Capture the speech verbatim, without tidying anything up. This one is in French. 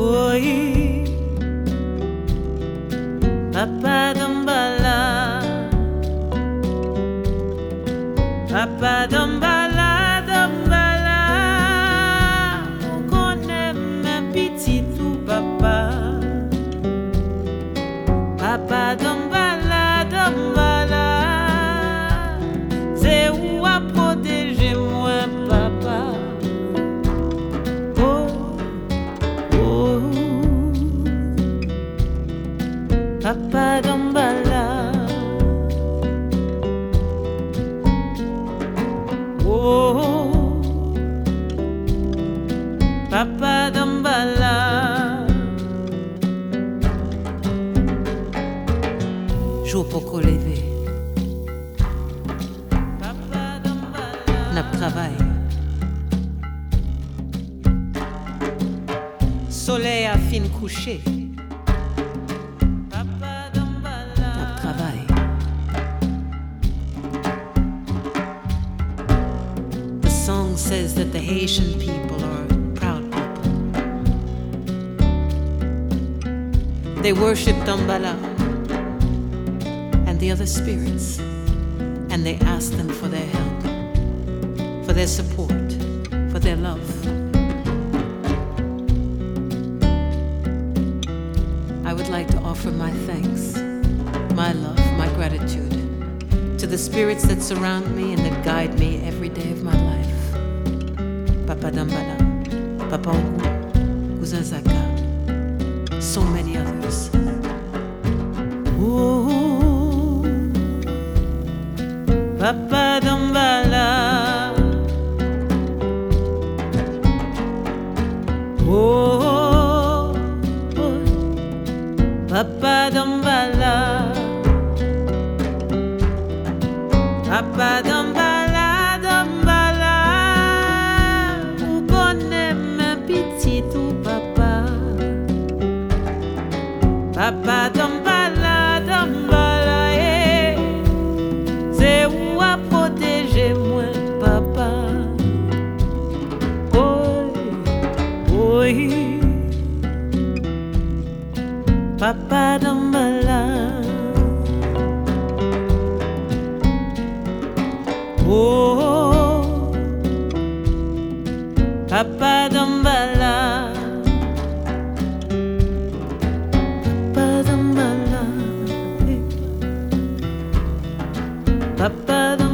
Oui, Papa Dambala, Papa Dambala, Dambala, on connaît ma petite tout papa. Papa Dambala, Dambala, c'est où à protéger moi, papa. Papa Dambala, oh, Papa Dambala, jour pour lever, Papa Dambala, n'a travail, soleil a fin couché. The song says that the Haitian people are proud people. They worship Dambala and the other spirits, and they ask them for their help, for their support, for their love. I would like to offer my thanks, my love, my gratitude to the spirits that surround me and that guide me every day of my life. Papa Dambala, Papa Ogu, Cousin Zaka, so many others. Ooh, Papa Dambala, oh, oh, Papa Dambala, Papa Dambala, Dambala, on connaît ma petite tout papa. Papa Dambala, Dambala, eh, c'est où à protéger moi, papa. Oh, oui, Papa Dambala. Oh, Papa Dambala, Papa Dambala, Papa Dambala.